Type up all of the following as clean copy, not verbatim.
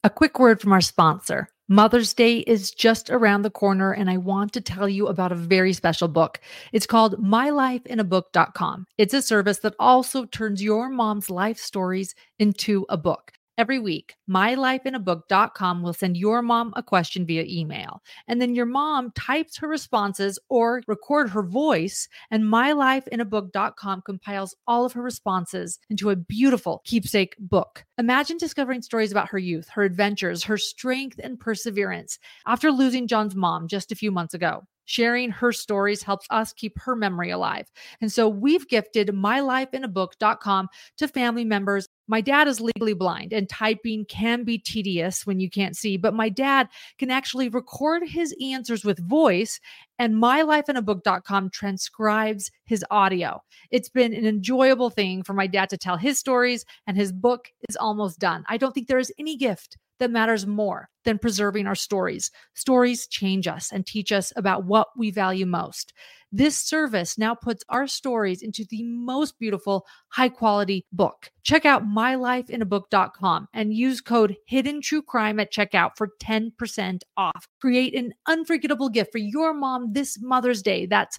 A quick word from our sponsor. Mother's Day is just around the corner, and I want to tell you about a very special book. It's called MyLifeInABook.com. It's a service that also turns your mom's life stories into a book. Every week, MyLifeInABook.com will send your mom a question via email, and then your mom types her responses or record her voice, and MyLifeInABook.com compiles all of her responses into a beautiful keepsake book. Imagine discovering stories about her youth, her adventures, her strength and perseverance after losing John's mom just a few months ago. Sharing her stories helps us keep her memory alive. And so we've gifted MyLifeInABook.com to family members. My dad is legally blind, and typing can be tedious when you can't see, but my dad can actually record his answers with voice, and MyLifeInABook.com transcribes his audio. It's been an enjoyable thing for my dad to tell his stories, and his book is almost done. I don't think there is any gift that matters more than preserving our stories. Stories change us and teach us about what we value most. This service now puts our stories into the most beautiful, high-quality book. Check out MyLifeInABook.com and use code HiddenTrueCrime at checkout for 10% off. Create an unforgettable gift for your mom this Mother's Day. That's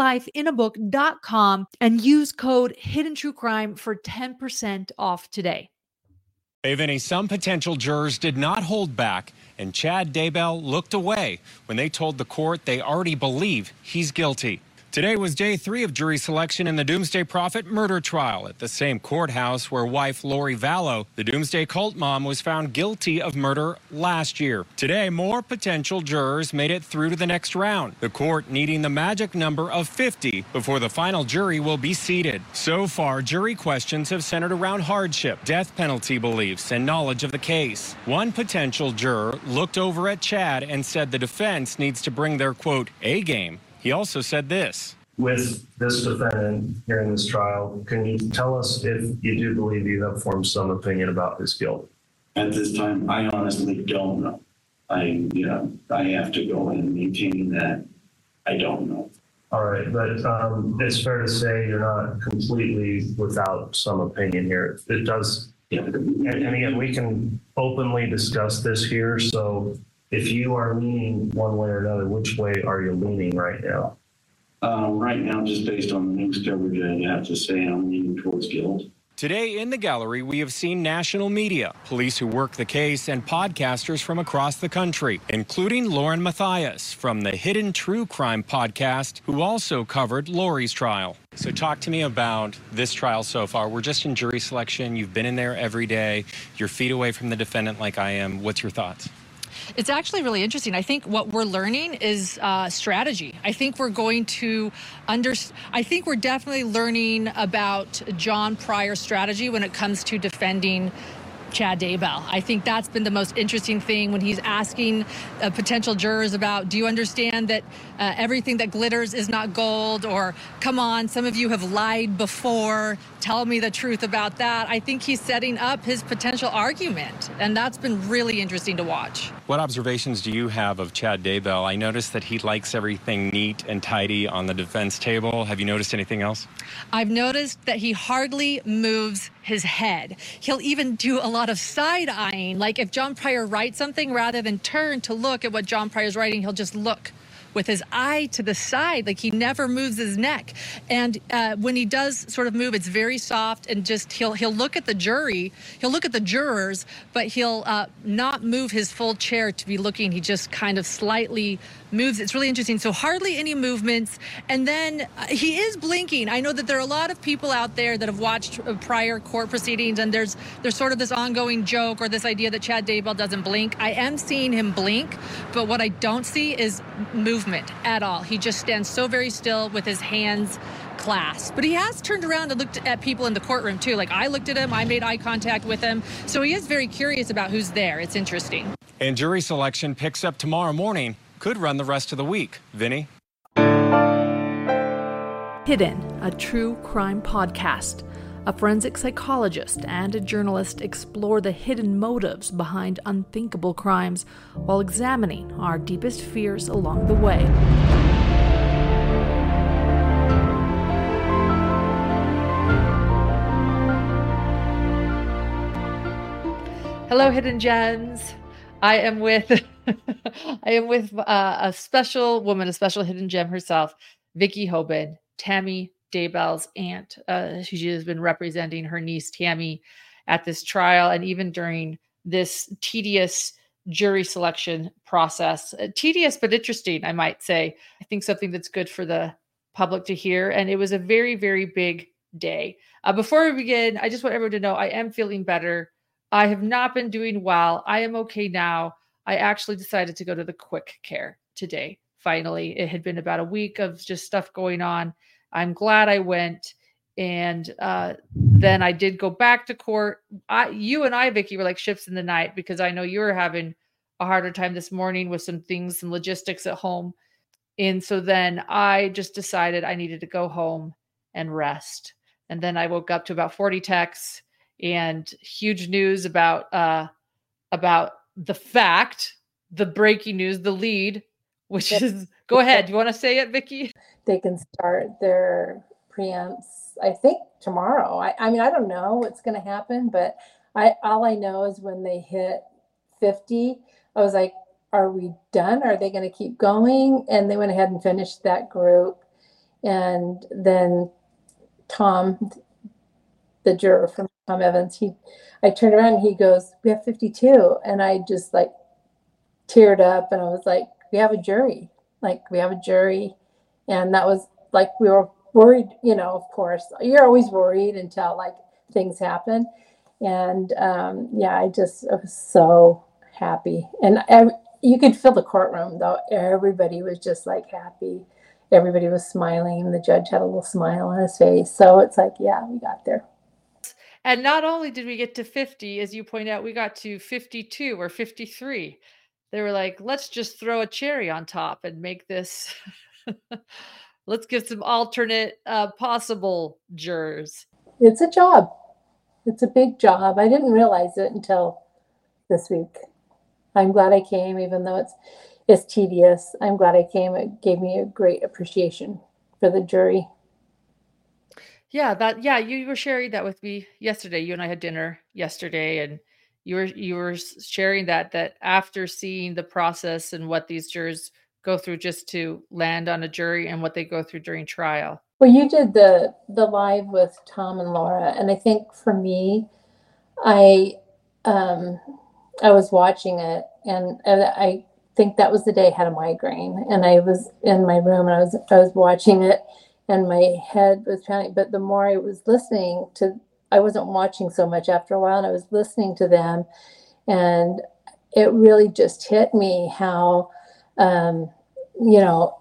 MyLifeInABook.com and use code HiddenTrueCrime for 10% off today. Hey, Vinny, some potential jurors did not hold back, and Chad Daybell looked away when they told the court they already believe he's guilty. Today was day 3 of jury selection in the Doomsday Prophet murder trial at the same courthouse where wife Lori Vallow, the Doomsday cult mom, was found guilty of murder last year. Today, more potential jurors made it through to the next round, the court needing the magic number of 50 before the final jury will be seated. So far, jury questions have centered around hardship, death penalty beliefs, and knowledge of the case. One potential juror looked over at Chad and said the defense needs to bring their, quote, A game. He also said this. With this defendant here in this trial, can you tell us if you do believe you have formed some opinion about his guilt? At this time, I honestly don't know. I have to go and maintain that I don't know. All right, but it's fair to say you're not completely without some opinion here. It does, and again, we can openly discuss this here. So if you are leaning one way or another, which way are you leaning right now? Right now, just based on the news coverage, I have to say I'm leaning towards guilt. Today in the gallery, we have seen national media, police who work the case, and podcasters from across the country, including Lauren Matthias from the Hidden True Crime podcast, who also covered Lori's trial. So talk to me about this trial so far. We're just in jury selection. You've been in there every day. You're feet away from the defendant like I am. What's your thoughts? It's actually really interesting. I think what we're learning is strategy. I think we're going to I think we're definitely learning about John Pryor's strategy when it comes to defending Chad Daybell. I think that's been the most interesting thing when he's asking potential jurors about, do you understand that everything that glitters is not gold? Or, come on, some of you have lied before. Tell me the truth about that. I think he's setting up his potential argument, and that's been really interesting to watch. What observations do you have of Chad Daybell? I noticed that he likes everything neat and tidy on the defense table. Have you noticed anything else? I've noticed that he hardly moves his head. He'll even do a lot of side-eyeing. Like if John Pryor writes something, rather than turn to look at what John Pryor's writing, he'll just look with his eye to the side, like he never moves his neck. And when he does sort of move, it's very soft, and just he'll look at the jury, he'll look at the jurors, but he'll not move his full chair to be looking. He just kind of slightly moves. It's really interesting. So hardly any movements. And then he is blinking. I know that there are a lot of people out there that have watched prior court proceedings, and there's sort of this ongoing joke or this idea that Chad Daybell doesn't blink. I am seeing him blink, but what I don't see is movement at all. He just stands so very still with his hands clasped. But he has turned around and looked at people in the courtroom too. Like I looked at him, I made eye contact with him. So he is very curious about who's there. It's interesting. And jury selection picks up tomorrow morning. Could run the rest of the week. Vinny? Hidden, a true crime podcast. A forensic psychologist and a journalist explore the hidden motives behind unthinkable crimes while examining our deepest fears along the way. Hello, Hidden Gems. I am with a special woman, a special hidden gem herself, Vicki Hoban, Tammy Daybell's aunt. She has been representing her niece Tammy at this trial, and even during this tedious jury selection process. Tedious but interesting, I might say. I think something that's good for the public to hear. And it was a very, very big day. Before we begin, I just want everyone to know I am feeling better. I have not been doing well. I am okay now. I actually decided to go to the quick care today. Finally, it had been about a week of just stuff going on. I'm glad I went. And then I did go back to court. You and I, Vicki, were like ships in the night because I know you were having a harder time this morning with some things, some logistics at home. And so then I just decided I needed to go home and rest. And then I woke up to about 40 texts and huge news about the fact, the breaking news, the lead, which is, go ahead. Do you want to say it, Vicki? They can start their preempts, I think, tomorrow. I mean, I don't know what's going to happen, but all I know is when they hit 50, I was like, are we done? Are they going to keep going? And they went ahead and finished that group. And then Tom, the juror from Tom Evans, I turned around and he goes, we have 52. And I just like teared up and I was like, we have a jury. Like, we have a jury. And that was like, we were worried, you know, of course, you're always worried until like things happen. And yeah, I was so happy. And you could feel the courtroom though. Everybody was just like happy. Everybody was smiling. The judge had a little smile on his face. So it's like, yeah, we got there. And not only did we get to 50, as you point out, we got to 52 or 53. They were like, let's just throw a cherry on top and make this, let's give some alternate possible jurors. It's a job. It's a big job. I didn't realize it until this week. I'm glad I came, even though it's tedious. I'm glad I came. It gave me a great appreciation for the jury. Yeah, you were sharing that with me yesterday. You and I had dinner yesterday, and you were sharing that after seeing the process and what these jurors go through just to land on a jury and what they go through during trial. Well, you did the live with Tom and Laura, and I think for me, I was watching it, and I think that was the day I had a migraine, and I was in my room and I was watching it. And my head was pounding, but the more I was listening to, I wasn't watching so much after a while, and I was listening to them, and it really just hit me how, you know,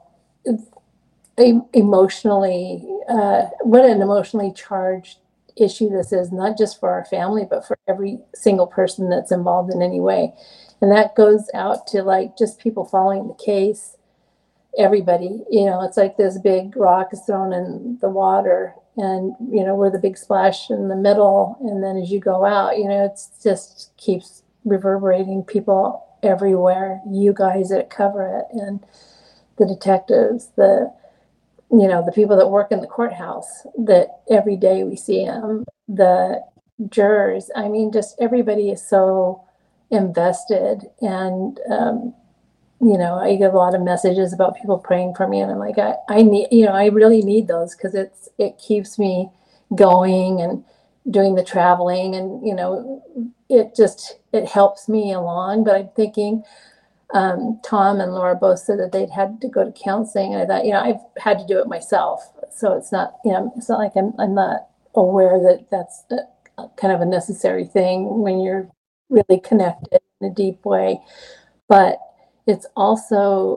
emotionally, what an emotionally charged issue this is, not just for our family, but for every single person that's involved in any way. And that goes out to like just people following the case. Everybody, you know, it's like this big rock is thrown in the water and, you know, we're the big splash in the middle. And then as you go out, you know, it's just keeps reverberating, people everywhere, you guys that cover it, and the detectives, the people that work in the courthouse, that every day we see them, the jurors. I mean, just everybody is so invested. And, you know, I get a lot of messages about people praying for me, and I'm like, I need, you know, I really need those, because it keeps me going and doing the traveling, and, you know, it helps me along. But I'm thinking, Tom and Laura both said that they'd had to go to counseling, and I thought, you know, I've had to do it myself, so it's not, you know, it's not like I'm not aware that that's kind of a necessary thing when you're really connected in a deep way. But it's also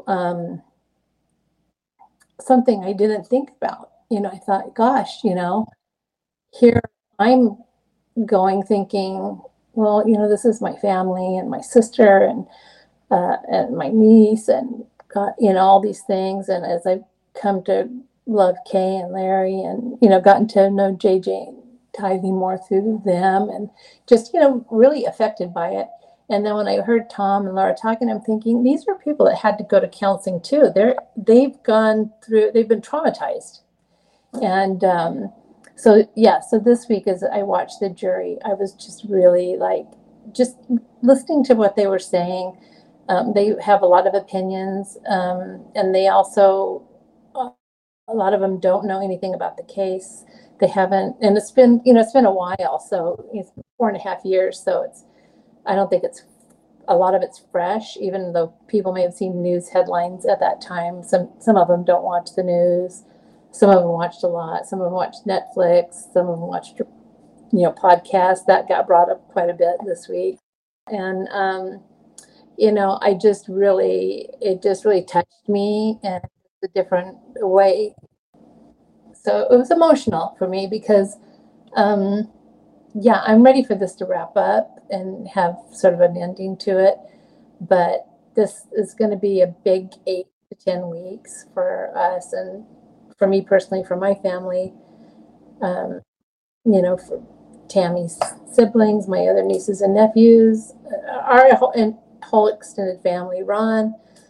something I didn't think about. You know, I thought, gosh, you know, here I'm going thinking, well, you know, this is my family and my sister and my niece and God, you know, all these things. And as I've come to love Kay and Larry, and, you know, gotten to know JJ and Tivy more through them, and just, you know, really affected by it. And then when I heard Tom and Laura talking, I'm thinking, these are people that had to go to counseling too. They've been traumatized. And so this week, as I watched the jury, I was just really like just listening to what they were saying, they have a lot of opinions, and they also, a lot of them don't know anything about the case. They haven't, and it's been, it's been a while, so it's 4.5 years. So I don't think a lot of it's fresh, even though people may have seen news headlines at that time. Some of them don't watch the news. Some of them watched a lot. Some of them watched Netflix. Some of them watched, podcasts that got brought up quite a bit this week. And, it just really touched me in a different way. So it was emotional for me because, I'm ready for this to wrap up and have sort of an ending to it. But this is going to be a big 8 to 10 weeks for us, and for me personally, for my family, for Tammy's siblings, my other nieces and nephews, our whole extended family, Ron.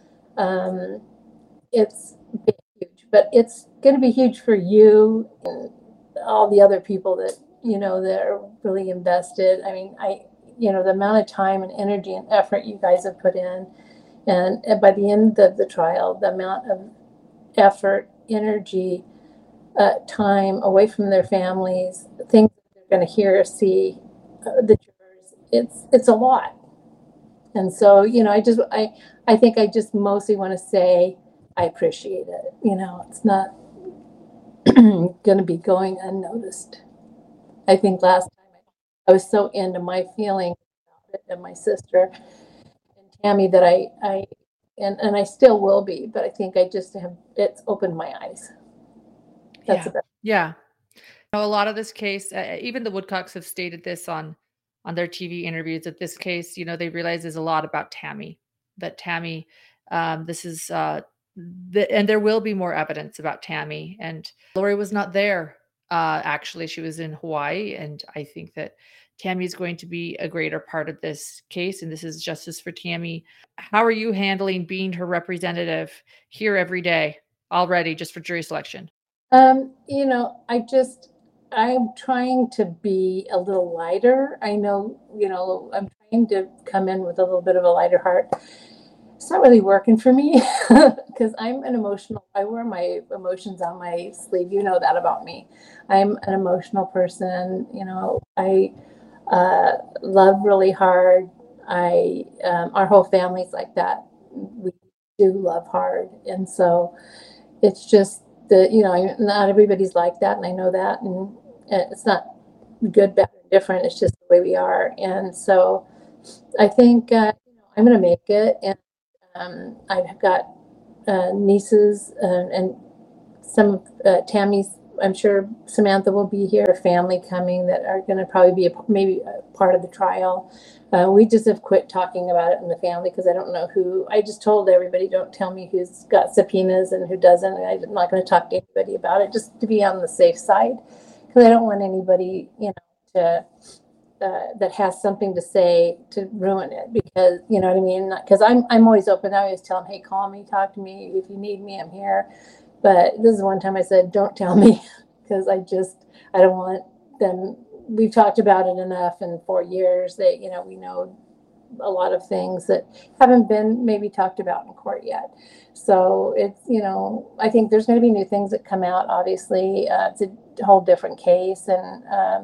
It's big, huge, but it's going to be huge for you and all the other people that, that are really invested. I mean, the amount of time and energy and effort you guys have put in, and by the end of the trial, the amount of effort, energy, time away from their families, things they're going to hear or see, the jurors, it's a lot. And so, I think I just mostly want to say I appreciate it. It's not going to be going unnoticed. I think last time I was so into my feelings about it, and my sister and Tammy, that I still will be, but I think it's opened my eyes. That's about it. Yeah. A lot of this case, even the Woodcocks have stated this on their TV interviews, that this case, they realize is a lot about Tammy, that Tammy, this is, and there will be more evidence about Tammy. And Lori was not there. Actually, she was in Hawaii. And I think that Tammy is going to be a greater part of this case. And this is justice for Tammy. How are you handling being her representative here every day already, just for jury selection? I'm trying to be a little lighter. I know, I'm trying to come in with a little bit of a lighter heart. It's not really working for me because I wear my emotions on my sleeve. You know that about me. I'm an emotional person. I love really hard. Our whole family's like that. We do love hard. And so it's just not everybody's like that. And I know that, and it's not good, bad, or different. It's just the way we are. And so I think, I'm going to make it. And I've got nieces and some of Tammy's, I'm sure Samantha will be here, family coming that are going to probably be maybe a part of the trial. We just have quit talking about it in the family because I don't know who. I just told everybody, don't tell me who's got subpoenas and who doesn't. I'm not going to talk to anybody about it, just to be on the safe side, because I don't want anybody, to that has something to say to ruin it, because you know what I mean. Because I'm always open. I always tell them, hey, call me, talk to me if you need me. I'm here. But this is one time I said, don't tell me, because I don't want them. We've talked about it enough in 4 years that, we know a lot of things that haven't been maybe talked about in court yet. So it's, I think there's going to be new things that come out. Obviously, it's a whole different case. And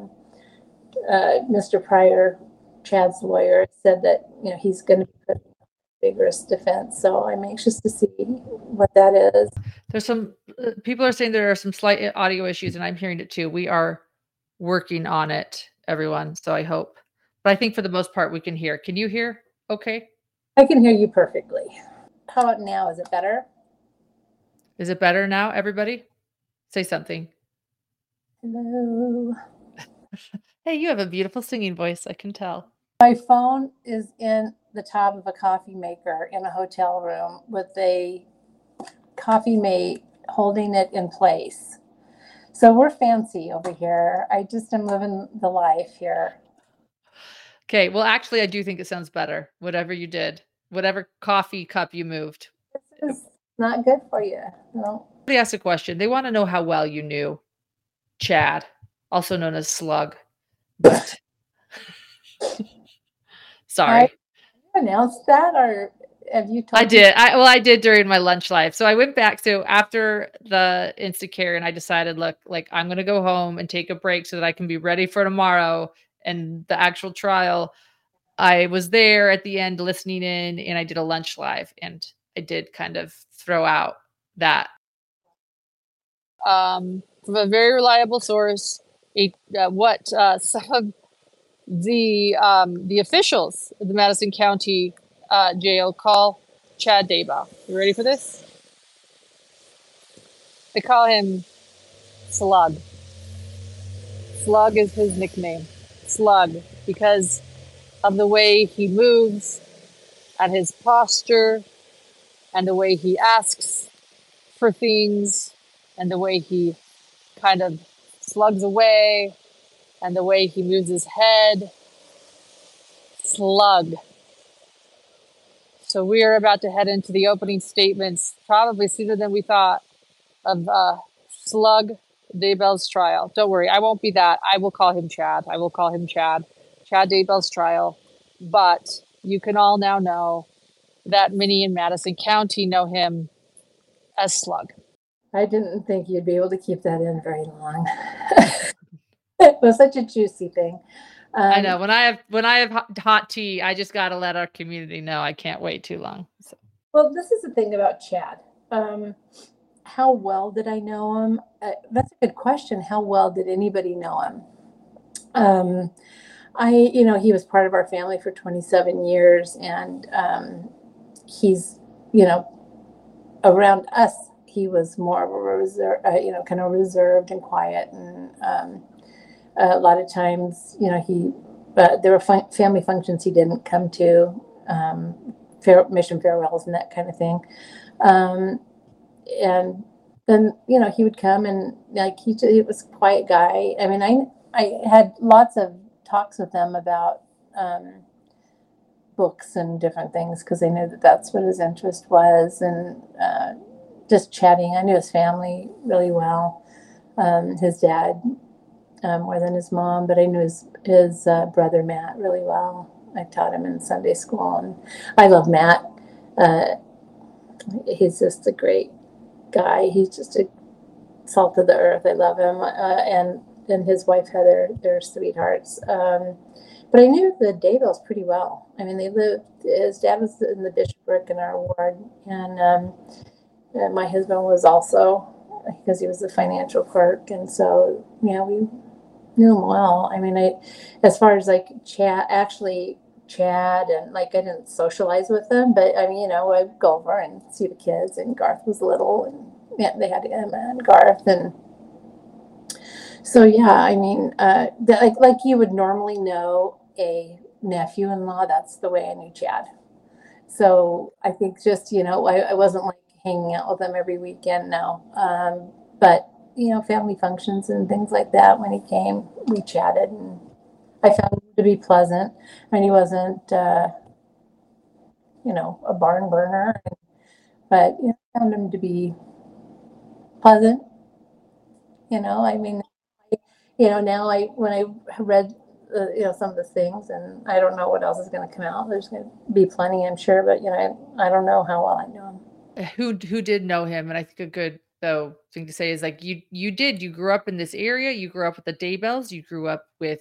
Mr. Pryor, Chad's lawyer, said that, he's going to be putting vigorous defense. So I'm anxious to see what that is. There's some people are saying there are some slight audio issues, and I'm hearing it too. We are working on it, everyone. So I hope, but I think for the most part we can hear. Can you hear? Okay. I can hear you perfectly. How about now? Is it better? Is it better now? Everybody say something. Hello. Hey, you have a beautiful singing voice. I can tell. My phone is in the top of a coffee maker in a hotel room with a coffee mate holding it in place. So we're fancy over here. I just am living the life here. Okay. Well, actually, I do think it sounds better. Whatever you did, whatever coffee cup you moved. This is not good for you. No. Somebody asked a question. They want to know how well you knew Chad, also known as Slug. But Sorry. Announced that, or have you told I did. I did during my lunch live. So I went back. So after the Instacare, and I decided, look, like I'm going to go home and take a break so that I can be ready for tomorrow and the actual trial. I was there at the end listening in, and I did a lunch live, and I did kind of throw out that. From a very reliable source, some of the officials of the Madison County jail call Chad Daybell. You ready for this? They call him Slug. Slug is his nickname. Slug, because of the way he moves and his posture and the way he asks for things and the way he kind of slugs away and the way he moves his head. Slug. So we are about to head into the opening statements, probably sooner than we thought, of Slug Daybell's trial. Don't worry, I won't be that. I will call him Chad. I will call him Chad. Chad Daybell's trial. But you can all now know that many in Madison County know him as Slug. I didn't think you'd be able to keep that in very long. It was such a juicy thing. I know when I have hot tea, I just got to let our community know I can't wait too long. So. Well, this is the thing about Chad. How well did I know him? That's a good question. How well did anybody know him? He was part of our family for 27 years, and he's, around us, he was more of a kind of reserved and quiet, and a lot of times, there were family functions he didn't come to, mission farewells and that kind of thing. And then, he would come and he was a quiet guy. I mean, I had lots of talks with him about books and different things because I knew that that's what his interest was, and just chatting. I knew his family really well, his dad more than his mom, but I knew his brother Matt really well. I taught him in Sunday school, and I love Matt. He's just a great guy. He's just a salt of the earth. I love him, and his wife Heather. They're sweethearts. But I knew the Daybells pretty well. I mean, his dad was in the bishopric in our ward, and my husband was also, because he was a financial clerk, and so we knew him well. I mean, as far as Chad, and I didn't socialize with them, but I mean, I'd go over and see the kids, and Garth was little, and they had Emma and Garth, and so I mean, like you would normally know a nephew-in-law, that's the way I knew Chad. So I think just I wasn't hanging out with them every weekend, no, but family functions and things like that, when he came, we chatted, and I found him to be pleasant. I mean, he wasn't, a barn burner, but I found him to be pleasant. I mean, now when I read, some of the things, and I don't know what else is going to come out. There's going to be plenty, I'm sure, but I don't know how well I know him. Who did know him, and I think a good thing to say is you grew up in this area, you grew up with the Daybells, you grew up with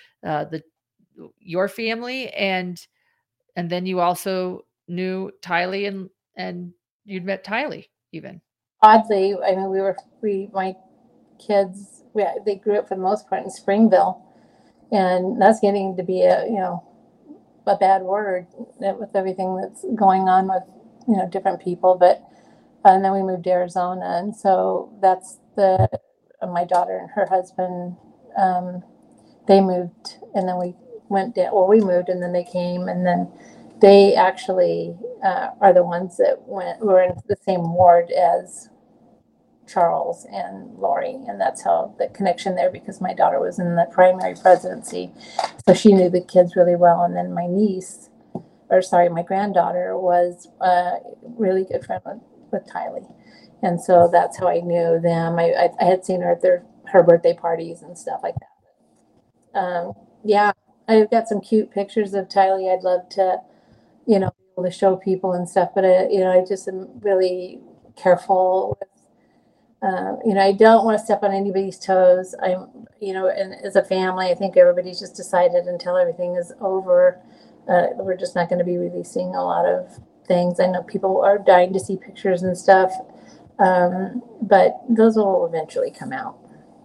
your family, and then you also knew Tylee, and you'd met Tylee even. Oddly, I mean, my kids, they grew up for the most part in Springville, and that's getting to be a bad word with everything that's going on with different people, but and then we moved to Arizona, and so that's my daughter and her husband, they moved, and then we we moved, and then they came, and then they actually are the ones that were in the same ward as Charles and Lori, and that's how the connection there, because my daughter was in the primary presidency, so she knew the kids really well. And then my granddaughter was a really good friend with Tylee, and so that's how I knew them. I had seen her at her birthday parties and stuff like that. I've got some cute pictures of Tylee. I'd love to, be able to show people and stuff, but I just am really careful with, I don't want to step on anybody's toes. And as a family, I think everybody's just decided until everything is over, we're just not going to be releasing a lot of things. I know people are dying to see pictures and stuff, but those will eventually come out.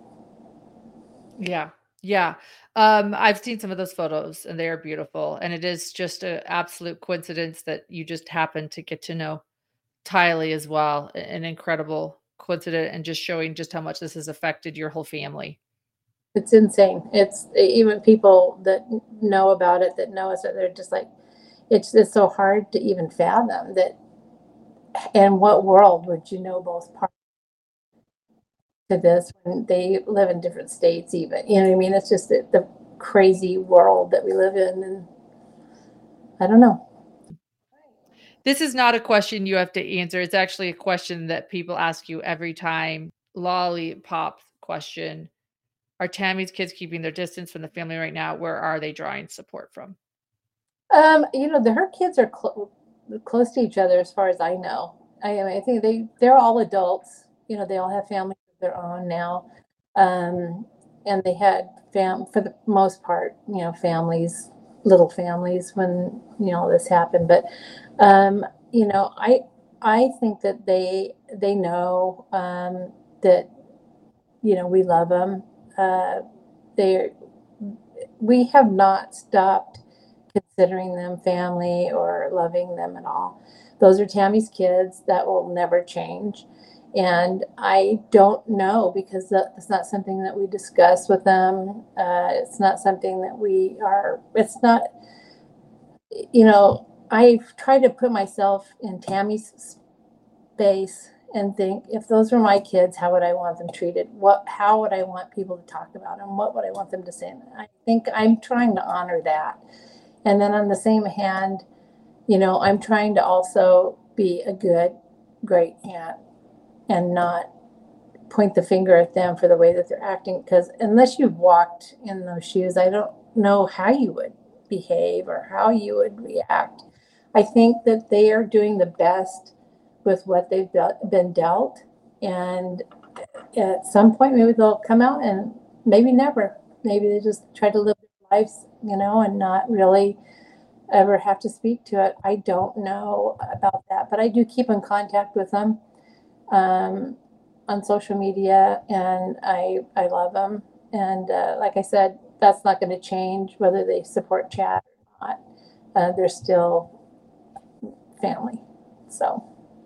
Yeah. Yeah. I've seen some of those photos and they are beautiful. And it is just an absolute coincidence that you just happened to get to know Tylee as well. An incredible coincidence and just showing just how much this has affected your whole family. It's insane. It's even people that know about it, that know us, they're just like, it's just so hard to even fathom that. In what world would you know both parts to this when they live in different states even? You know what I mean? It's just the crazy world that we live in. And I don't know. This is not a question you have to answer. It's actually a question that people ask you every time. Lollipop question. Are Tammy's kids keeping their distance from the family right now? Where are they drawing support from? Her kids are close to each other as far as I know. I think they're all adults. They all have families of their own now. And they had for the most part, families, little families when, this happened. But, I think that they know, that, we love them. We have not stopped considering them family or loving them at all. Those are Tammy's kids. That will never change. And I don't know because that's not something that we discuss with them. It's not something that it's not, I've tried to put myself in Tammy's space and think, if those were my kids, how would I want them treated? How would I want people to talk about them? What would I want them to say? And I think I'm trying to honor that. And then on the same hand, I'm trying to also be a good, great aunt and not point the finger at them for the way that they're acting. Because unless you've walked in those shoes, I don't know how you would behave or how you would react. I think that they are doing the best with what they've been dealt. And at some point, maybe they'll come out, and maybe never. Maybe they just try to live their lives, and not really ever have to speak to it. I don't know about that, but I do keep in contact with them on social media, and I love them. And like I said, that's not going to change whether they support Chad or not. They're still family. So,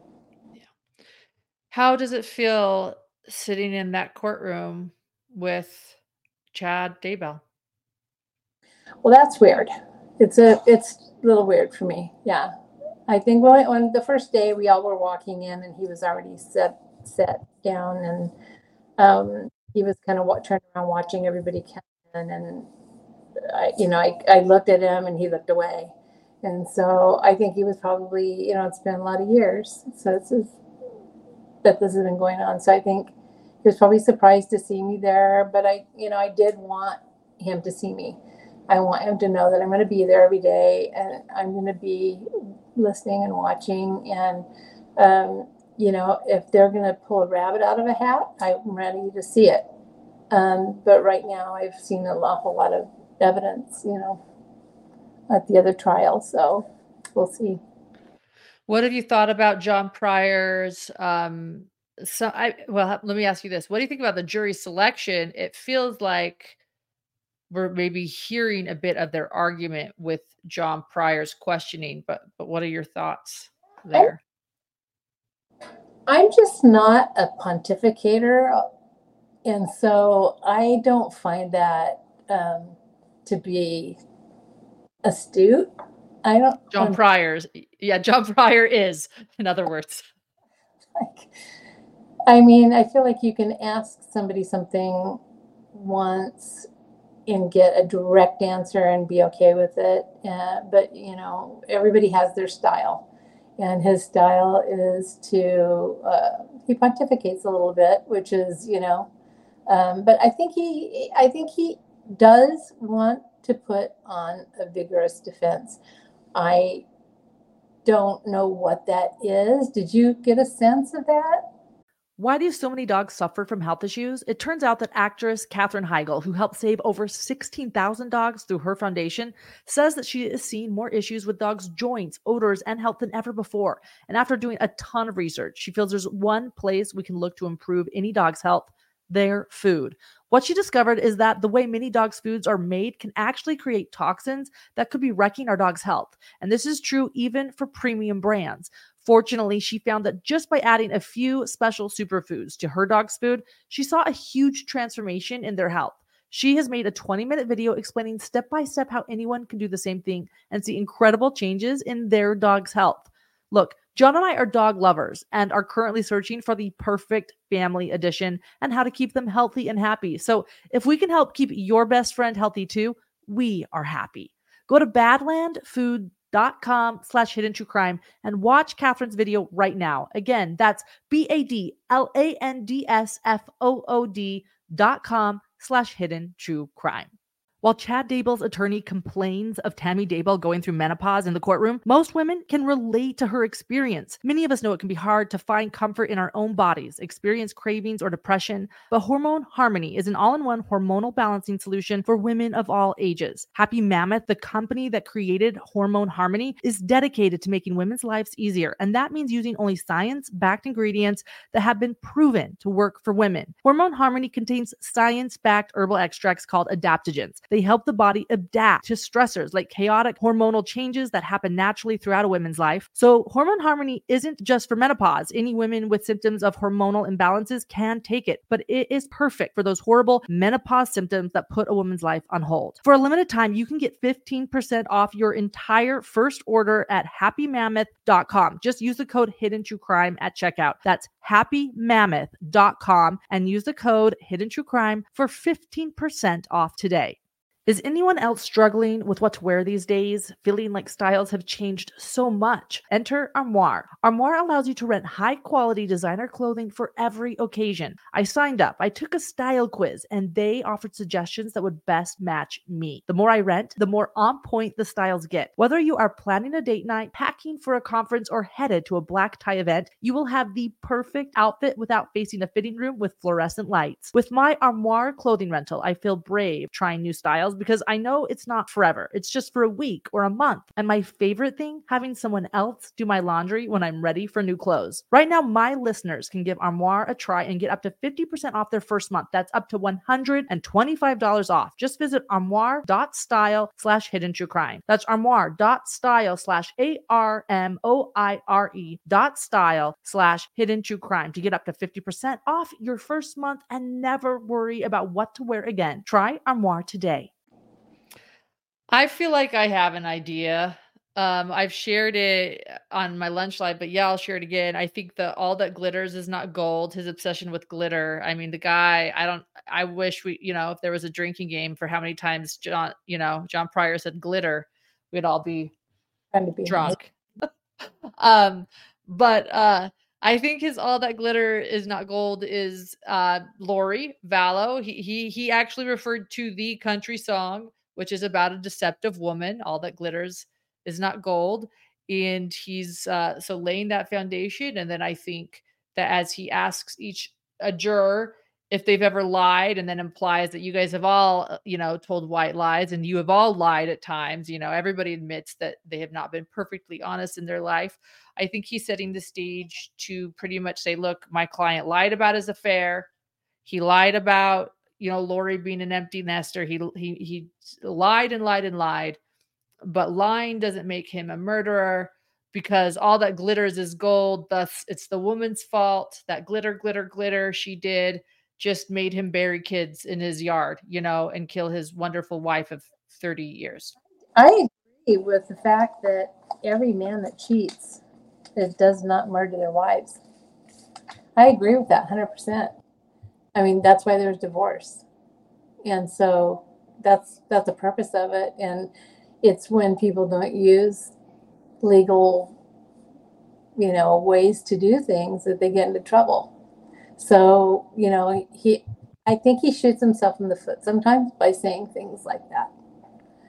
how does it feel sitting in that courtroom with Chad Daybell? Well, that's weird. It's a little weird for me. Yeah. I think when the first day we all were walking in and he was already set down, and he was kind of turning around watching everybody come in, and I looked at him and he looked away. And so I think he was probably, it's been a lot of years that this has been going on. So I think he was probably surprised to see me there, but I did want him to see me. I want him to know that I'm going to be there every day, and I'm going to be listening and watching. And, if they're going to pull a rabbit out of a hat, I'm ready to see it. But right now I've seen an awful lot of evidence, at the other trial. So we'll see. What have you thought about John Pryor's, let me ask you this. What do you think about the jury selection? It feels like we're maybe hearing a bit of their argument with John Pryor's questioning, but what are your thoughts there? I'm just not a pontificator, and so I don't find that to be astute. John Pryor is, in other words. I feel like you can ask somebody something once and get a direct answer and be okay with it. But, everybody has their style. And his style is to, he pontificates a little bit, which is, but I think he does want to put on a vigorous defense. I don't know what that is. Did you get a sense of that? Why do so many dogs suffer from health issues? It turns out that actress Katherine Heigl, who helped save over 16,000 dogs through her foundation, says that she has seen more issues with dogs' joints, odors, and health than ever before. And after doing a ton of research, she feels there's one place we can look to improve any dog's health: their food. What she discovered is that the way many dogs' foods are made can actually create toxins that could be wrecking our dog's health. And this is true even for premium brands. Fortunately, she found that just by adding a few special superfoods to her dog's food, she saw a huge transformation in their health. She has made a 20-minute video explaining step by step how anyone can do the same thing and see incredible changes in their dog's health. Look, John and I are dog lovers and are currently searching for the perfect family edition and how to keep them healthy and happy. So if we can help keep your best friend healthy too, we are happy. Go to badlandfood.com/hidden true crime and watch Catherine's video right now. Again, that's badlandsfood.com/hidden true crime. While Chad Daybell's attorney complains of Tammy Daybell going through menopause in the courtroom, most women can relate to her experience. Many of us know it can be hard to find comfort in our own bodies, experience cravings or depression, but Hormone Harmony is an all-in-one hormonal balancing solution for women of all ages. Happy Mammoth, the company that created Hormone Harmony, is dedicated to making women's lives easier, and that means using only science-backed ingredients that have been proven to work for women. Hormone Harmony contains science-backed herbal extracts called adaptogens. They help the body adapt to stressors like chaotic hormonal changes that happen naturally throughout a woman's life. So Hormone Harmony isn't just for menopause. Any women with symptoms of hormonal imbalances can take it, but it is perfect for those horrible menopause symptoms that put a woman's life on hold. For a limited time, you can get 15% off your entire first order at happymammoth.com. Just use the code Hidden True Crime at checkout. That's happymammoth.com and use the code Hidden True Crime for 15% off today. Is anyone else struggling with what to wear these days, feeling like styles have changed so much? Enter Armoire. Armoire allows you to rent high-quality designer clothing for every occasion. I signed up, I took a style quiz, and they offered suggestions that would best match me. The more I rent, the more on point the styles get. Whether you are planning a date night, packing for a conference, or headed to a black tie event, you will have the perfect outfit without facing a fitting room with fluorescent lights. With my Armoire clothing rental, I feel brave trying new styles because I know it's not forever. It's just for a week or a month. And my favorite thing, having someone else do my laundry when I'm ready for new clothes. Right now, my listeners can give Armoire a try and get up to 50% off their first month. That's up to $125 off. Just visit armoire.style/hidden true crime. That's armoire.style/ARMOIRE.style/hidden true crime to get up to 50% off your first month and never worry about what to wear again. Try Armoire today. I feel like I have an idea. I've shared it on my lunch live, but yeah, I'll share it again. I think the All That Glitters Is Not Gold, his obsession with glitter. I mean, the guy, I wish we, if there was a drinking game for how many times John Pryor said glitter, we'd all be drunk. But I think his All That Glitter Is Not Gold is Lori Vallow. He actually referred to the country song, which is about a deceptive woman. All that glitters is not gold. And he's so laying that foundation. And then I think that as he asks a juror if they've ever lied, and then implies that you guys have all, told white lies, and you have all lied at times, everybody admits that they have not been perfectly honest in their life. I think he's setting the stage to pretty much say, look, my client lied about his affair. He lied about Lori being an empty nester. He lied and lied and lied, but lying doesn't make him a murderer, because all that glitters is gold. Thus, it's the woman's fault. That glitter she did just made him bury kids in his yard, and kill his wonderful wife of 30 years. I agree with the fact that every man that cheats does not murder their wives. I agree with that 100%. I mean, that's why there's divorce. And so that's the purpose of it. And it's when people don't use legal, ways to do things that they get into trouble. So, I think he shoots himself in the foot sometimes by saying things like that.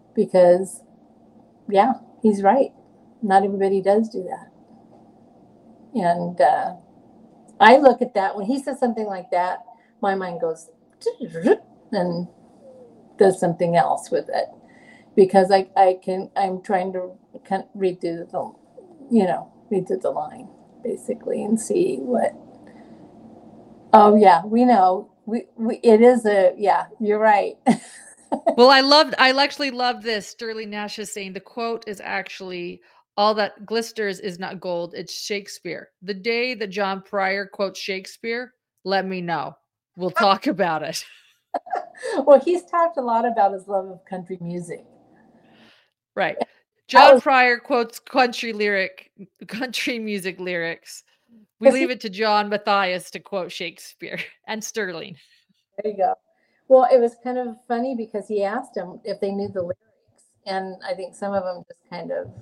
because, yeah, he's right. Not everybody does do that. And I look at that, when he says something like that, my mind goes and does something else with it, because I'm trying to kind of read through the line basically and see what. Oh yeah, we know it is yeah, you're right. Well, I actually love this. Sterling Nash is saying the quote is actually, all that glisters is not gold, it's Shakespeare. The day that John Pryor quotes Shakespeare, let me know. We'll talk about it. Well, he's talked a lot about his love of country music. Right. John Pryor quotes country music lyrics. We leave it to John Matthias to quote Shakespeare and Sterling. There you go. Well, it was kind of funny because he asked him if they knew the lyrics, and I think some of them just kind of,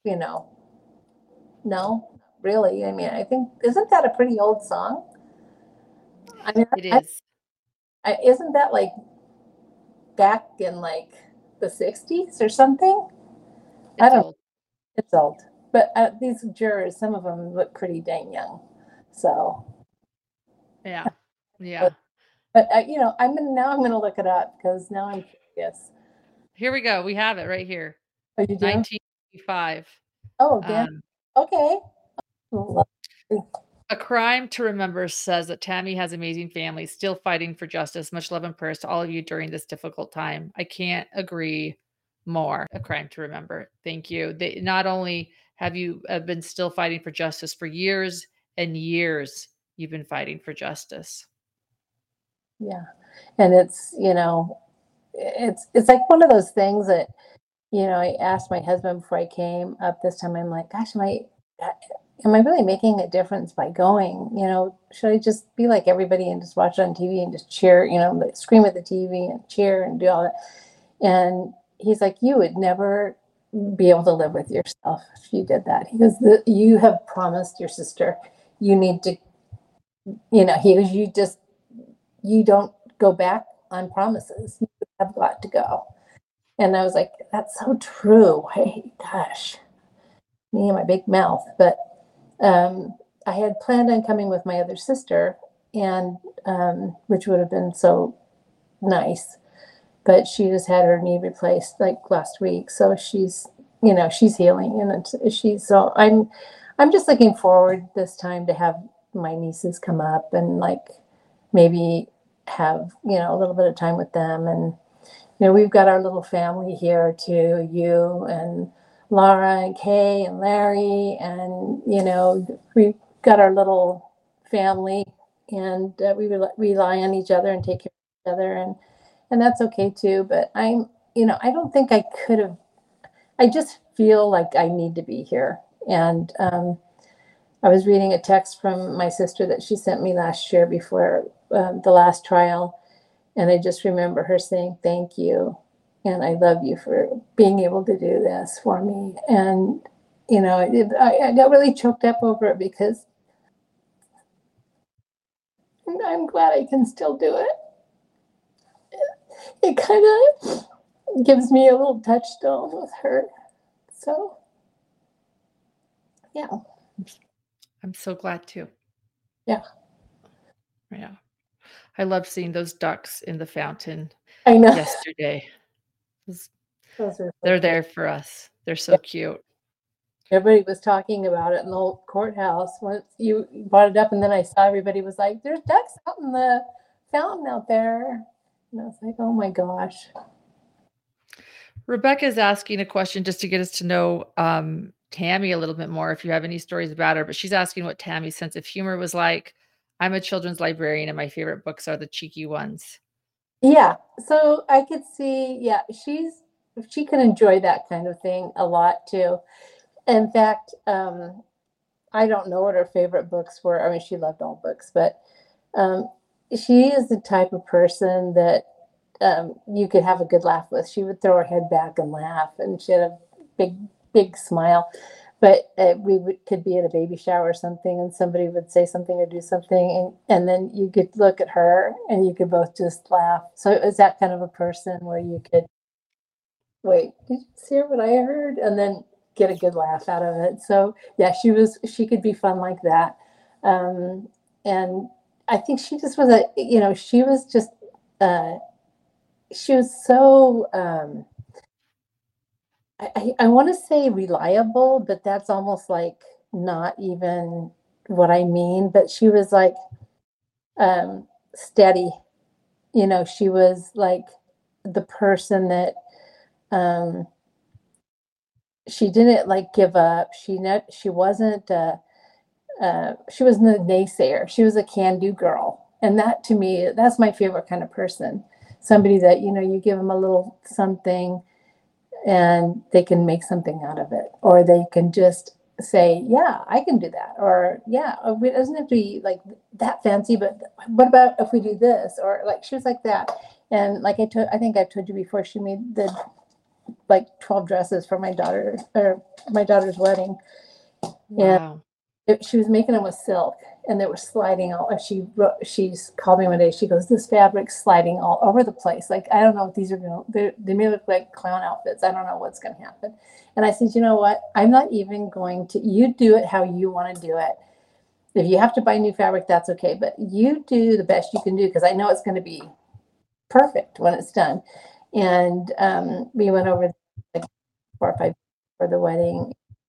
no, really. I mean, I think, isn't that a pretty old song? I mean, it is. Isn't that like back in like the 60s or something? I don't know. It's old. But these jurors, some of them look pretty dang young. So. Yeah. Yeah. But I'm gonna look it up because now I'm curious. Here we go. We have it right here. Oh, you do? 1985. Oh, damn. Okay. A Crime to Remember says that Tammy has amazing family, still fighting for justice. Much love and prayers to all of you during this difficult time. I can't agree more. A Crime to Remember. Thank you. They not only have you been still fighting for justice for years and years, you've been fighting for justice. Yeah. And it's like one of those things that, I asked my husband before I came up this time. I'm like, gosh, am I really making a difference by going? Should I just be like everybody and just watch it on TV and just cheer, scream at the TV and cheer and do all that? And he's like, you would never be able to live with yourself if you did that. He goes, you have promised your sister, you need to, he goes, you don't go back on promises. You have got to go. And I was like, that's so true. Hey, gosh, me and my big mouth. But I had planned on coming with my other sister, and which would have been so nice. But she just had her knee replaced like last week, so she's healing, and so I'm just looking forward this time to have my nieces come up and like maybe have a little bit of time with them. And we've got our little family here too, you and Laura and Kay and Larry, and we've got our little family, and we rely on each other and take care of each other, and that's okay too. But I don't think I could have. I just feel like I need to be here. And I was reading a text from my sister that she sent me last year before the last trial, and I just remember her saying, thank you, and I love you for being able to do this for me. And I got really choked up over it because I'm glad I can still do it. It kind of gives me a little touchstone with her. So, yeah. I'm so glad too. Yeah. Yeah. I love seeing those ducks in the fountain. I know. Yesterday. They're there for us. They're so cute. Everybody was talking about it in the whole courthouse once you brought it up, and then I saw everybody was like, there's ducks out in the fountain out there. And I was like, oh my gosh. Rebecca is asking a question just to get us to know Tammy a little bit more, if you have any stories about her. But she's asking what Tammy's sense of humor was like. I'm a children's librarian, and my favorite books are the cheeky ones. Yeah. So I could see, yeah, she can enjoy that kind of thing a lot too. In fact, I don't know what her favorite books were. I mean, she loved all books, but she is the type of person that you could have a good laugh with. She would throw her head back and laugh, and she had a big smile. But could be at a baby shower or something, and somebody would say something or do something, and then you could look at her and you could both just laugh. So it was that kind of a person where you could wait, did you hear what I heard? And then get a good laugh out of it. So yeah, she could be fun like that. And I think she just was she was just, uh, she was so, I want to say reliable, but that's almost like not even what I mean. But she was like, steady. She was like the person that, um, she didn't like give up. She wasn't, she wasn't a naysayer. She was a can-do girl. And that to me, that's my favorite kind of person. Somebody that, you give them a little something and they can make something out of it, or they can just say, yeah, I can do that. Or yeah, it doesn't have to be like that fancy, but what about if we do this? Or like, she was like that. And like I think I've told you before, she made the like 12 dresses for my daughter, or my daughter's wedding. Wow. She was making them with silk, and they were sliding all. She's called me one day. She goes, "This fabric's sliding all over the place. Like, I don't know what these are going to. They may look like clown outfits. I don't know what's going to happen." And I said, "You know what? I'm not even going to. You do it how you want to do it. If you have to buy new fabric, that's okay. But you do the best you can do, because I know it's going to be perfect when it's done." And we went over like 4 or 5 for the wedding.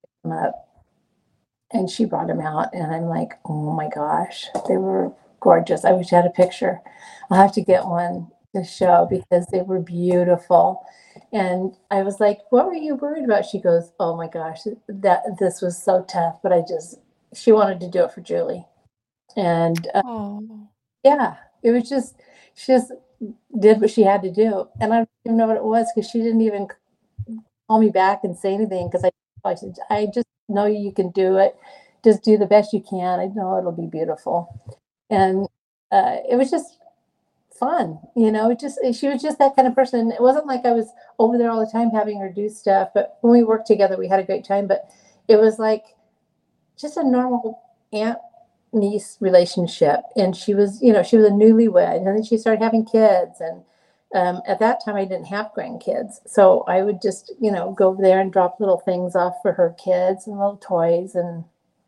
And she brought them out, and I'm like, oh my gosh, they were gorgeous. I wish I had a picture. I'll have to get one to show, because they were beautiful. And I was like, what were you worried about? She goes, oh my gosh, this was so tough, but she wanted to do it for Julie. And Oh. yeah, it was she just did what she had to do. And I don't even know what it was, because she didn't even call me back and say anything, because I said, I just know you can do it. Just do the best you can. I know it'll be beautiful. And it was just fun. She was just that kind of person. It wasn't like I was over there all the time having her do stuff, but when we worked together, we had a great time. But it was like just a normal aunt niece relationship. And she was a newlywed, and then she started having kids. And at that time, I didn't have grandkids. So I would just, go over there and drop little things off for her kids, and little toys, and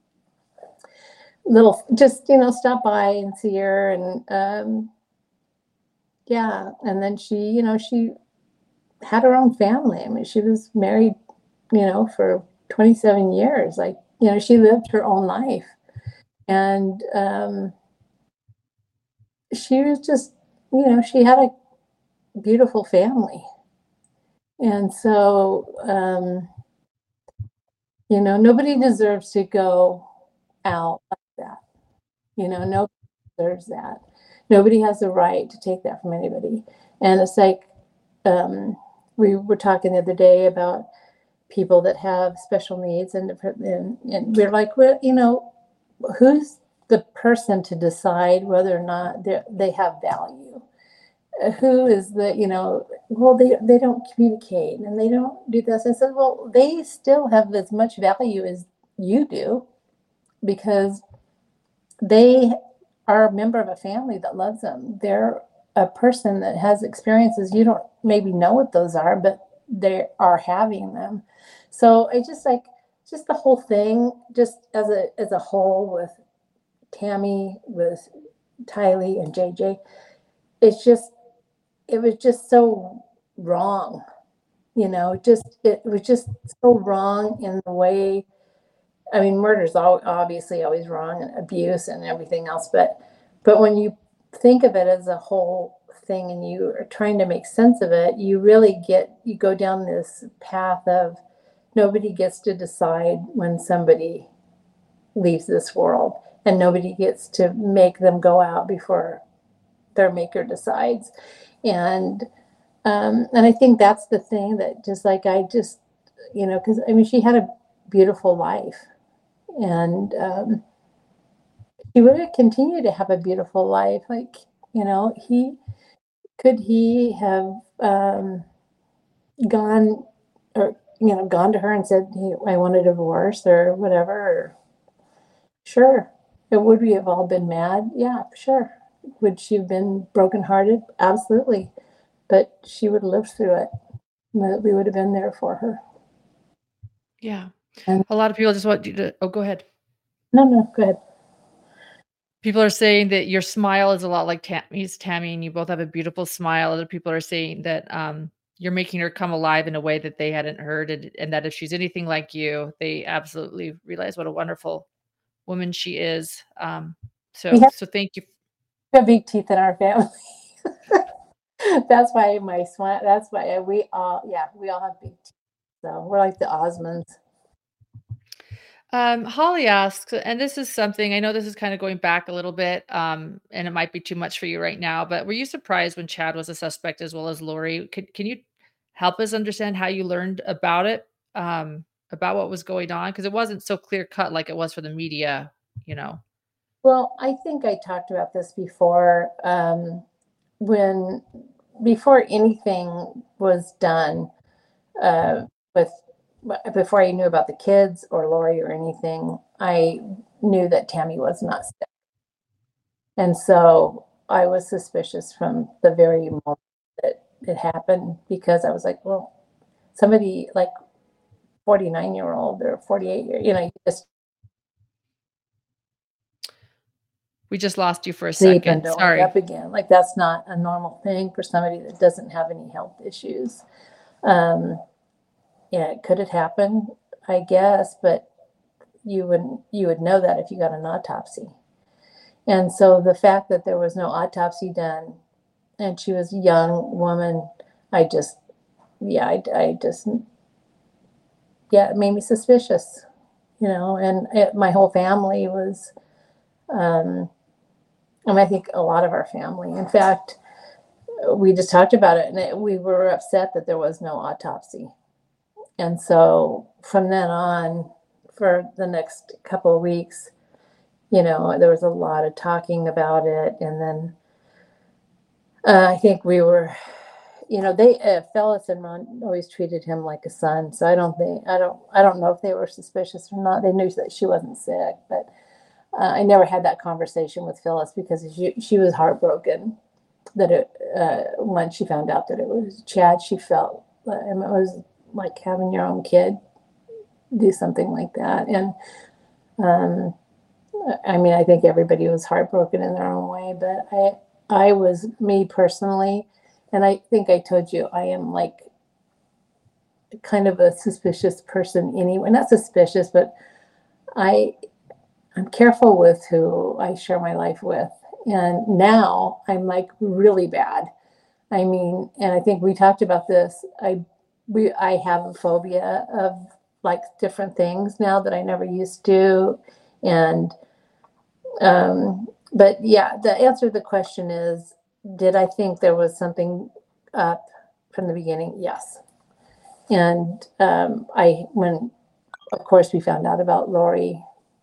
just, stop by and see her. And yeah. And then she had her own family. I mean, she was married, for 27 years. Like, she lived her own life. And she was just, she had a beautiful family. And so, nobody deserves to go out like that. Nobody deserves that. Nobody has the right to take that from anybody. And it's like, we were talking the other day about people that have special needs, and we're like, well, who's the person to decide whether or not they have value? Who is the, well, they don't communicate, and they don't do this. I said, well, they still have as much value as you do, because they are a member of a family that loves them. They're a person that has experiences. You don't maybe know what those are, but they are having them. So I just the whole thing, just as a whole, with Tammy, with Tylee and JJ, it was just so wrong. It was just so wrong in the way. I mean, murder's obviously always wrong, and abuse and everything else. But when you think of it as a whole thing, and you are trying to make sense of it, you go down this path of nobody gets to decide when somebody leaves this world, and nobody gets to make them go out before their maker decides. And I think that's the thing that because I mean, she had a beautiful life, and he would have continued to have a beautiful life. Like, he have gone, or gone to her and said, hey, I want a divorce or whatever? Or, sure. Would we have all been mad? Yeah, sure. Would she have been brokenhearted? Absolutely. But she would live through it. that we would have been there for her. Yeah. And A lot of people just want you to, oh, go ahead. no, go ahead. People are saying that your smile is a lot like Tammy, and you both have a beautiful smile. Other people are saying that you're making her come alive in a way that they hadn't heard, and that if she's anything like you, they absolutely realize what a wonderful woman she is. We have So thank you. big teeth in our family. That's why my smile. That's why we all have big teeth. So we're like the Osmonds. Holly asks, and this is something I know this is kind of going back a little bit, and it might be too much for you right now, but were you surprised when Chad was a suspect as well as Lori? Can you help us understand how you learned about it, about what was going on? Because it wasn't so clear cut like it was for the media, you know. Well, I think I talked about this before. Before anything was done, with before I knew about the kids or Lori or anything, I knew that Tammy was not sick. And so I was suspicious from the very moment that it happened, because I was like, well, somebody like 49-year-old or 48-year, you just We just lost you for a sleep and second. don't Sorry. wake up again. Like, that's not a normal thing for somebody that doesn't have any health issues. Yeah, could it happen? I guess, but you would know that if you got an autopsy. And so the fact that there was no autopsy done, and she was a young woman, it made me suspicious, and my whole family was, I think a lot of our family, in fact, we just talked about it, and we were upset that there was no autopsy. And so from then on, for the next couple of weeks, there was a lot of talking about it. And then I think we were, Phyllis and Ron always treated him like a son. So I don't know if they were suspicious or not. They knew that she wasn't sick, but I never had that conversation with Phyllis, because she was heartbroken that once she found out that it was Chad. She felt, it was like having your own kid do something like that. And I think everybody was heartbroken in their own way, but I was, me personally, and I think I told you, I am like kind of a suspicious person anyway. Not suspicious, but I'm careful with who I share my life with. And now I'm like really bad. And I think we talked about this. I have a phobia of like different things now that I never used to. And, but yeah, the answer to the question is, did I think there was something up from the beginning? Yes. And, when of course we found out about Lori,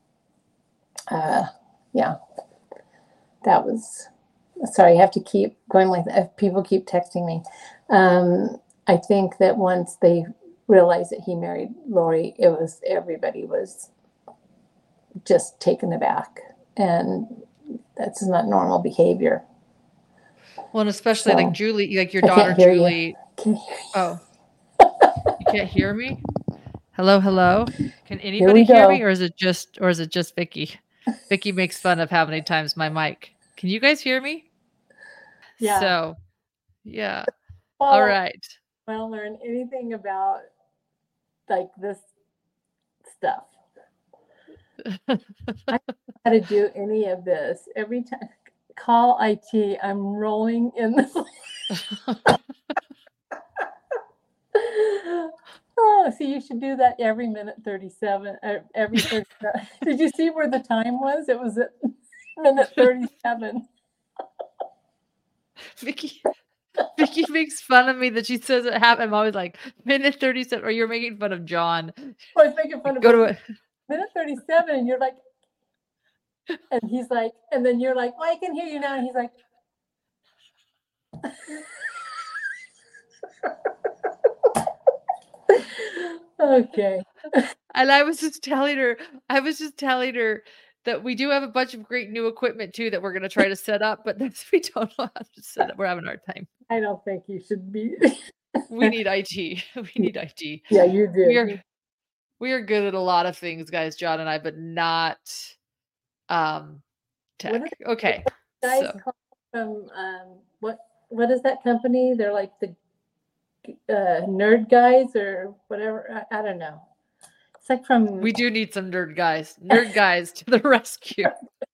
that was, sorry, I have to keep going like that. People keep texting me. I think that once they realized that he married Lori, everybody was just taken aback, and that's not normal behavior. Well, and especially like Julie, like your I daughter, can't hear Julie. You. Can't hear you. Oh, you can't hear me? Hello. Can anybody hear me, or is it just Vicky? Vicky makes fun of how many times my mic. Can you guys hear me? Yeah. So, yeah. Well, all right. I don't learn anything about like this stuff. I don't know how to do any of this. Every time call IT, I'm rolling in the Oh, see, you should do that every minute 37, every 37. Did you see where the time was? It was at minute 37. Vicky makes fun of me that she says it happened. I'm always like, minute 37, or you're making fun of John. I was making fun of minute 37, and you're like, and he's like, and then you're like, well, I can hear you now. And he's like, okay. And I was just telling her that we do have a bunch of great new equipment too that we're going to try to set up, but we don't know how to set up. We're having a hard time. I don't think you should be We need IT. We need IT. Yeah, you We do. are we are good at a lot of things, guys, John and I, but not What tech. are Okay. the guys So called from what is that company? They're like the nerd guys or whatever. I don't know. It's like from we do need some nerd guys. Nerd guys to the rescue.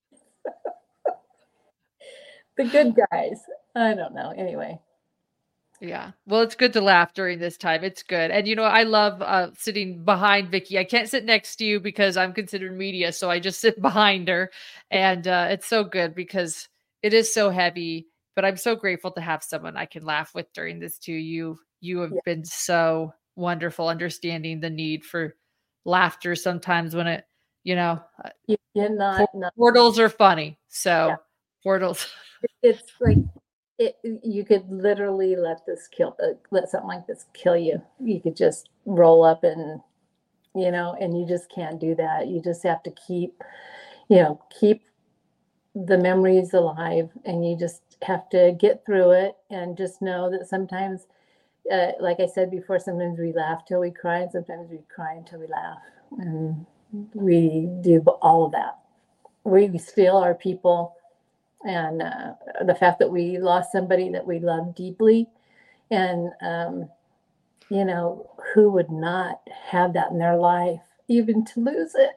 the good guys. I don't know. Anyway. Yeah. Well, it's good to laugh during this time. It's good. And I love sitting behind Vicky. I can't sit next to you because I'm considered media, so I just sit behind her. And it's so good because it is so heavy, but I'm so grateful to have someone I can laugh with during this too. You have Yeah. been so wonderful understanding the need for laughter sometimes when it, You're not. portals are funny. So Yeah. portals. It's like you could literally let something like this kill you. You could just roll up and you just can't do that. You just have to keep the memories alive, and you just have to get through it and just know that sometimes, like I said before, sometimes we laugh till we cry, and sometimes we cry until we laugh, and we do all of that. We still are people. And the fact that we lost somebody that we love deeply, and who would not have that in their life, even to lose it.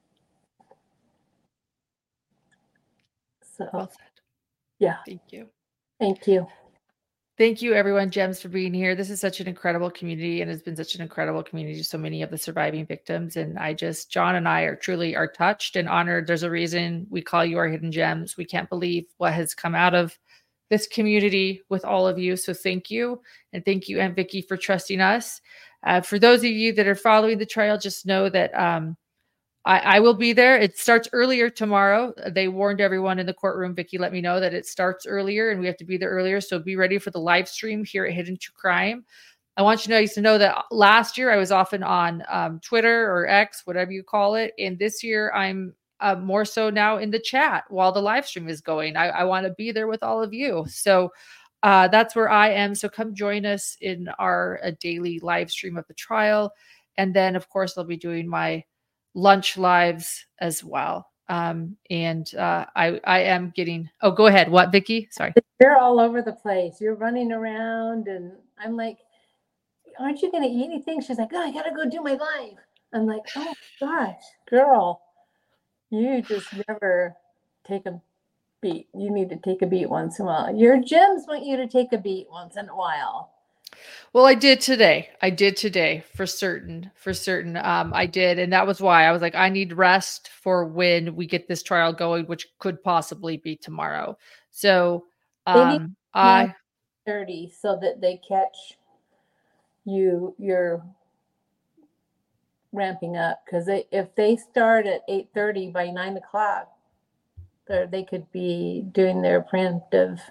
So Well said. yeah, Thank you. thank you. Thank you, everyone, Gems, for being here. This is such an incredible community, and has been such an incredible community to so many of the surviving victims. And John and I are touched and honored. There's a reason we call you our hidden gems. We can't believe what has come out of this community with all of you. So thank you. And thank you, Aunt Vicky, for trusting us. For those of you that are following the trial, just know that I will be there. It starts earlier tomorrow. They warned everyone in the courtroom. Vicky let me know that it starts earlier and we have to be there earlier. So be ready for the live stream here at Hidden True Crime. I want you to know that last year I was often on Twitter or X, whatever you call it. And this year I'm more so now in the chat while the live stream is going. I want to be there with all of you. So that's where I am. So come join us in our daily live stream of the trial. And then, of course, I'll be doing my lunch lives as well. I am getting, oh, go ahead. What, Vicky? Sorry. You're all over the place. You're running around, and I'm like, aren't you going to eat anything? She's like, oh, I got to go do my live. I'm like, oh gosh, girl, you just never take a beat. You need to take a beat once in a while. Your gems want you to take a beat once in a while. Well, I did today. For certain. I did. And that was why I was like, I need rest for when we get this trial going, which could possibly be tomorrow. So They need 30 so that they catch you're ramping up. Because if they start at 8:30 by 9 o'clock, they could be doing their preemptive,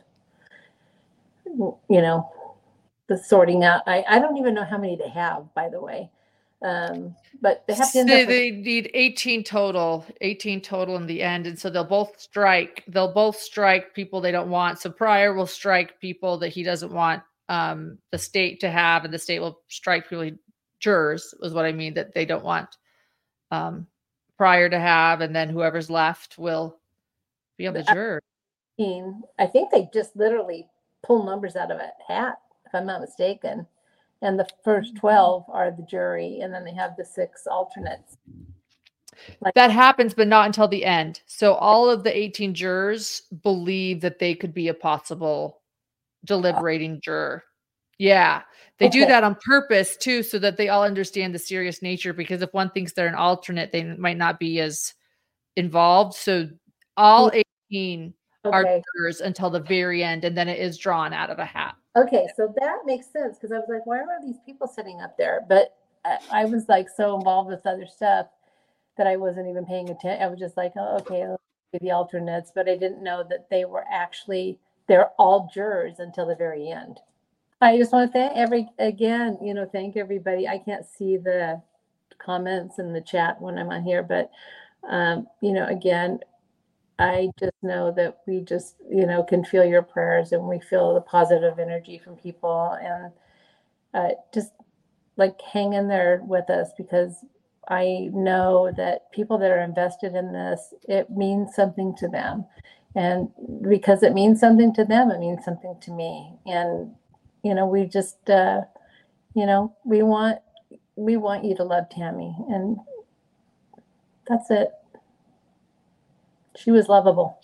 the sorting out. I don't even know how many they have, by the way. But they have to end up they need 18 total in the end. And so they'll both strike people they don't want. So Pryor will strike people that he doesn't want the state to have, and the state will strike people, jurors was what I mean, that they don't want Pryor to have, and then whoever's left will be on the juror. I think they just literally pull numbers out of a hat, if I'm not mistaken. And the first 12 are the jury, and then they have the 6 alternates. That happens, but not until the end. So all of the 18 jurors believe that they could be a possible deliberating juror. Yeah. They do that on purpose too, so that they all understand the serious nature, because if one thinks they're an alternate, they might not be as involved. So all 18 are jurors until the very end, and then it is drawn out of a hat. Okay, so that makes sense, because I was like, why are these people sitting up there? But I was like so involved with other stuff that I wasn't even paying attention. I was just like, oh, okay, I'll do the alternates, but I didn't know that they're all jurors until the very end. I just want to thank everybody. I can't see the comments in the chat when I'm on here, but again, I just know that we just, can feel your prayers, and we feel the positive energy from people. just like hang in there with us, because I know that people that are invested in this, it means something to them. And because it means something to them, it means something to me. And, we just, we want you to love Tammy, and that's it. She was lovable.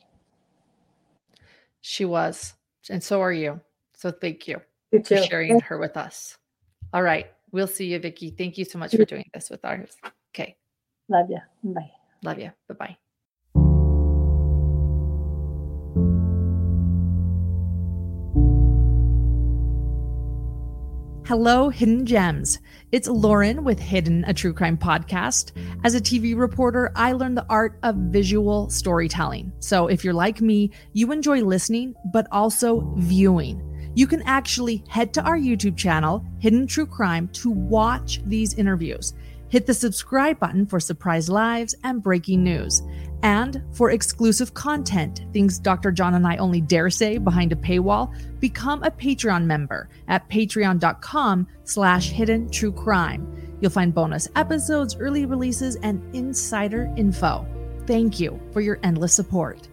She was. And so are you. So thank you You for too. sharing her with us. All right. We'll see you, Vicki. Thank you so much for doing this with ours. Okay. Love you. Bye. Love you. Bye-bye. Hello, Hidden Gems. It's Lauren with Hidden, a true crime podcast. As a TV reporter, I learned the art of visual storytelling. So if you're like me, you enjoy listening, but also viewing. You can actually head to our YouTube channel, Hidden True Crime, to watch these interviews. Hit the subscribe button for surprise lives and breaking news. And for exclusive content, things Dr. John and I only dare say behind a paywall, become a Patreon member at patreon.com/hidden true crime. You'll find bonus episodes, early releases, and insider info. Thank you for your endless support.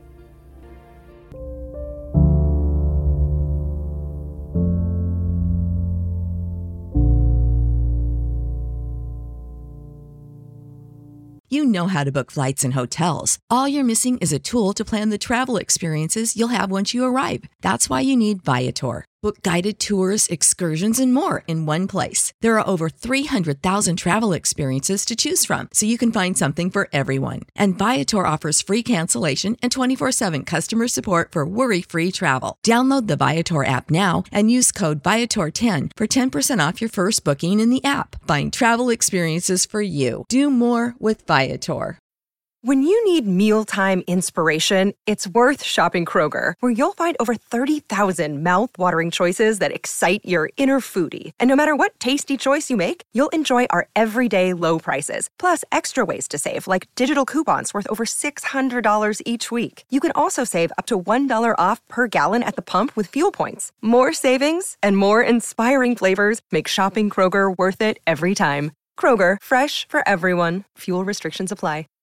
You know how to book flights and hotels. All you're missing is a tool to plan the travel experiences you'll have once you arrive. That's why you need Viator. Book guided tours, excursions, and more in one place. There are over 300,000 travel experiences to choose from, so you can find something for everyone. And Viator offers free cancellation and 24/7 customer support for worry-free travel. Download the Viator app now and use code Viator10 for 10% off your first booking in the app. Find travel experiences for you. Do more with Viator. When you need mealtime inspiration, it's worth shopping Kroger, where you'll find over 30,000 mouth-watering choices that excite your inner foodie. And no matter what tasty choice you make, you'll enjoy our everyday low prices, plus extra ways to save, like digital coupons worth over $600 each week. You can also save up to $1 off per gallon at the pump with fuel points. More savings and more inspiring flavors make shopping Kroger worth it every time. Kroger, fresh for everyone. Fuel restrictions apply.